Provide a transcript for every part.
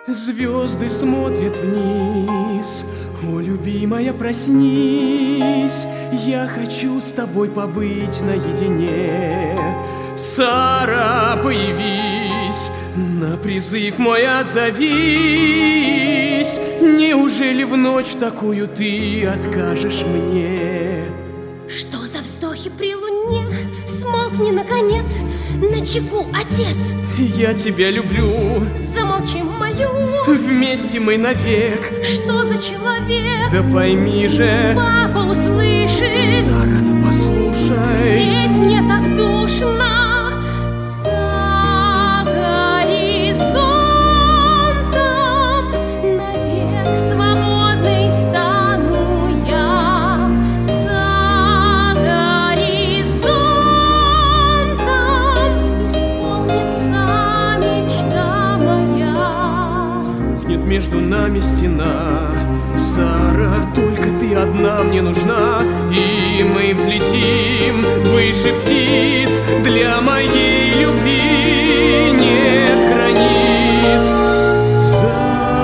Звезды смотрят вниз. О, любимая, проснись, я хочу с тобой побыть наедине. Сара, появись, на призыв мой отзовись. Неужели в ночь такую ты откажешь мне? Что за вздохи при луне? Смолкни, наконец, на чеку, отец. Я тебя люблю. Замолчи, молю. Вместе мы навек. Что за человек? Да пойми же. Папа услышит. Сара, послушай. Здесь мне так душно. За горизонтом навек свободной стану я. За горизонтом исполнится мечта моя. Рухнет между нами стена. Сара, только ты одна мне нужна. И мы взлетим выше птиц. Для моей любви нет границ. За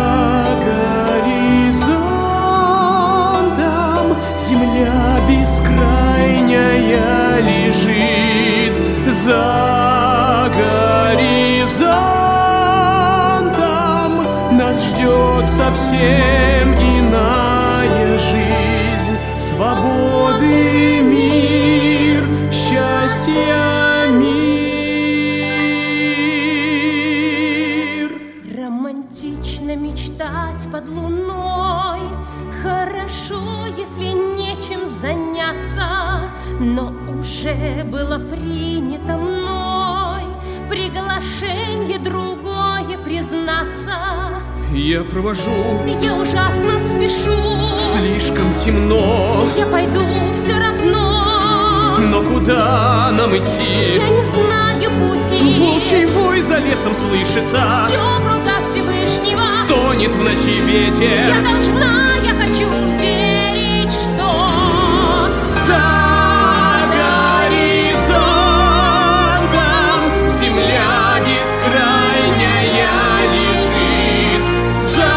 горизонтом земля бескрайняя лежит. За горизонтом нас ждет совсем иная жизнь. Свободы мир, счастья мир. Романтично мечтать под луной. Хорошо, если нечем заняться. Но уже было принято мной приглашение другое признаться. Я провожу. Я ужасно спешу. Слишком темно. Я пойду все равно. Но куда нам идти? Я не знаю пути. Волчий вой за лесом слышится. Все в руках Всевышнего. Стонет в ночи ветер. Я должна, я хочу верить, что за горизонтом земля бескрайняя лежит. За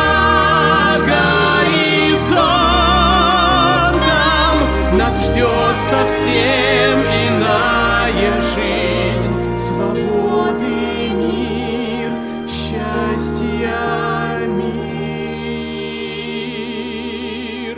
горизонтом нас ждет совсем иная жизнь. Свободы мир, счастья мир.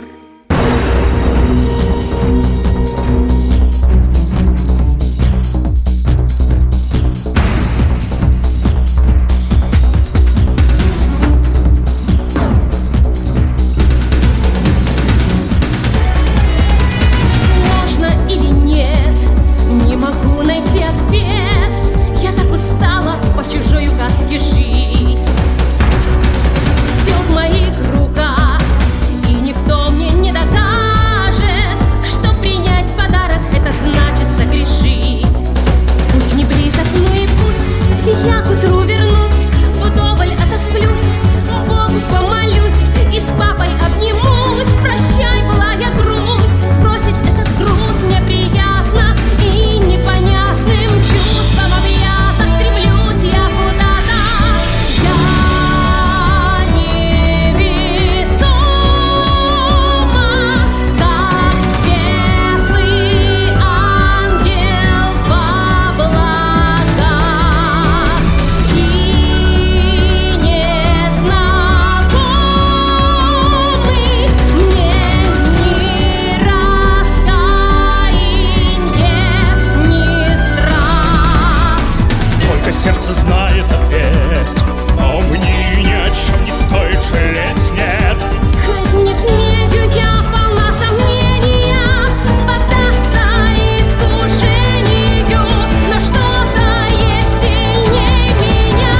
можно или нет, не могу найти ответ. Я так устала по чужой указке жить. Все в моих руках, и никто мне не докажет, что принять подарок — это значит согрешить. Путь не близок, ну и пусть я к утру вернусь, вдоволь отосплюсь, Богу помолюсь и с папой обнимусь. Прощай, былая грусть, сбросить этот груз мне приятно, и непонятным чувством объята стремлюсь я куда-то. Я невесома, как светлый ангел в облаках, и незнакомый мне ни раскаяние, ни страх. Только сердце знает ответ, но мне ни о чем не стоит жалеть, нет. Хоть не смею, я полна сомнения поддаться искушению, но что-то есть сильней меня.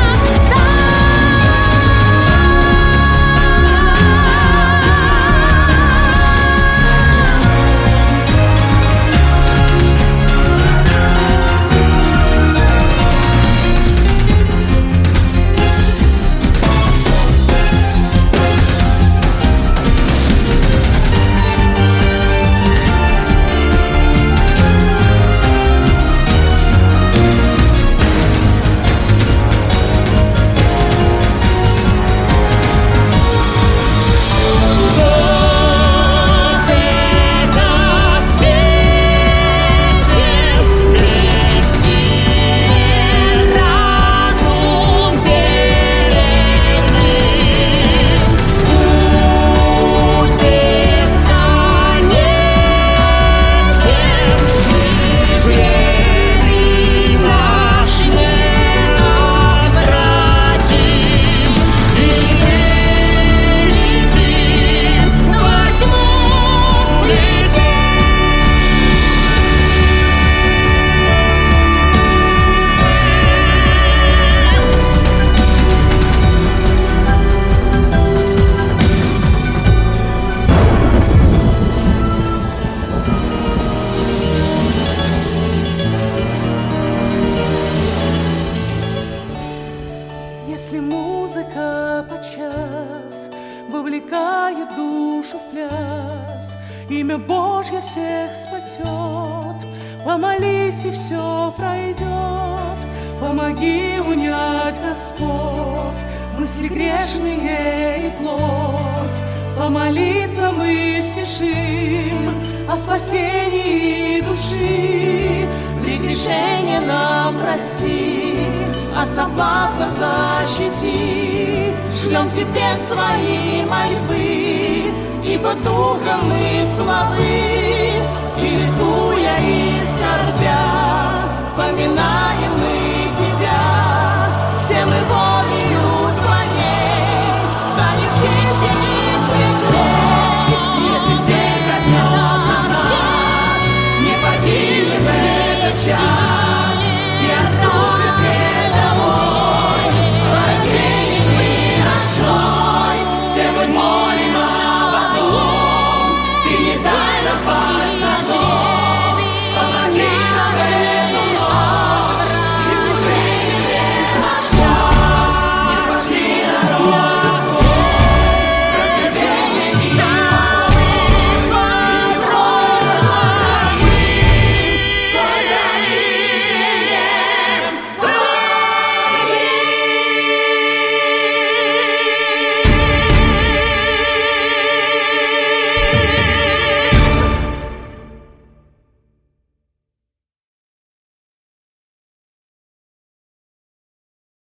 Если музыка подчас вовлекает душу в пляс, имя Божье всех спасет. Помолись, и все пройдет. Помоги унять, Господь, мысли грешные и плоть. Помолиться мы спешим о спасении души. Прегрешение нам прости, от соблазнов защити. Шлем тебе свои мольбы, ибо духом мы слабы. И ликуя, и скорбя, поминаем